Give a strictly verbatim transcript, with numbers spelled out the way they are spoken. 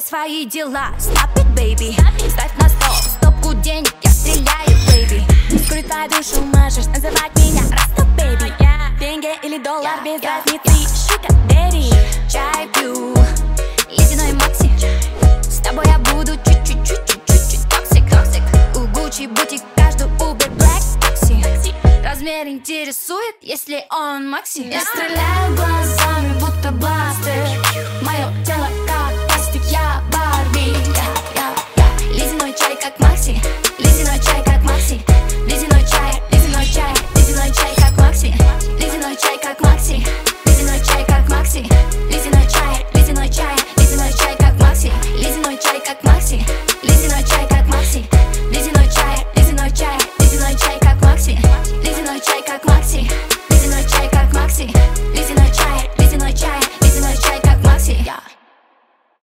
свои дела. Stop it, baby, ставь на стол стопку денег, я стреляю, baby. Вскоре твою душу можешь называть меня просто, baby. Деньги или доллар без разницы, sugar daddy. Чай пью, ледяной Макси. С тобой я буду чуть-чуть-чуть-чуть-чуть токсик, токсик. У Гуччи бутик, каждый Uber Black такси. Размер интересует, если он Макси. Я стреляю глазами, будто бластер.